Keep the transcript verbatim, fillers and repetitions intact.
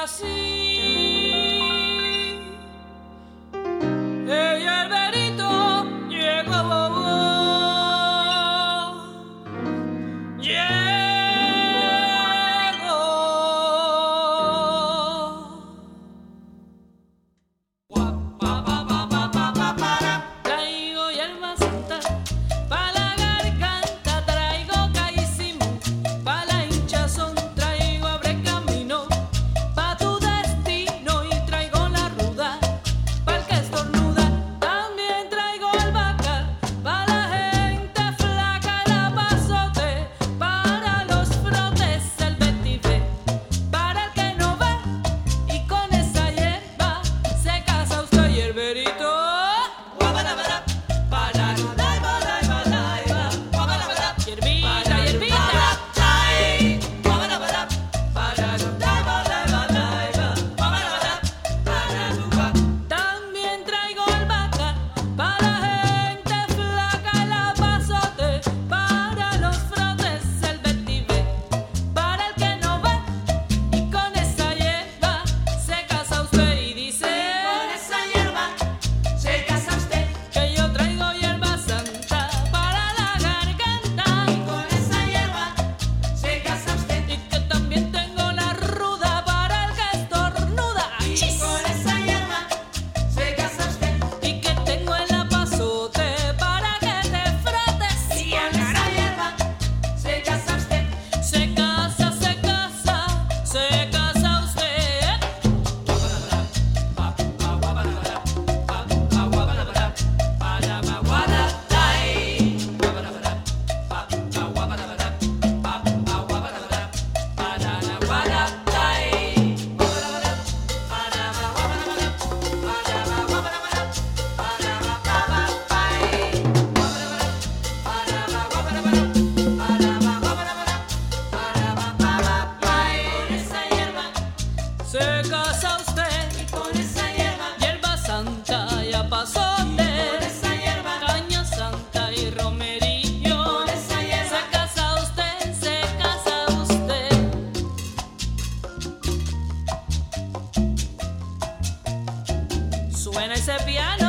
así. Ella el verito llegó, llegó. Traigo hierba santa pa' la garganta, traigo caísimo pa' la hinchazón, traigo abre camino pa' tu destino y traigo la ruda pa'l que estornuda. También traigo albahaca pa' la gente flaca, la pasote para los frotes, el vetiver para el que no ve, y con esa hierba se casa usted y el verito. También traigo albahaca para la gente flaca, la pasote para los frotes, el vetiver para el que no ve, y con esa hierba se casa usted y dice: Con esa hierba se casa usted. que yo traigo hierba santa para la garganta, Con esa hierba se casa usted. y que también tengo la ruda para el que estornuda. ¡Chis! Con esa hierba se casa usted. Y que tengo el apazote para que te frotes. Y con esa hierba se casa usted. Se casa, se casa, se casa usted. Con esa hierba, Se casa usted. con esa hierba, Hierba santa y con apazote, esa hierba, caña santa y romerillo. con esa hierba. Se casa usted, se casa usted. Suena ese piano.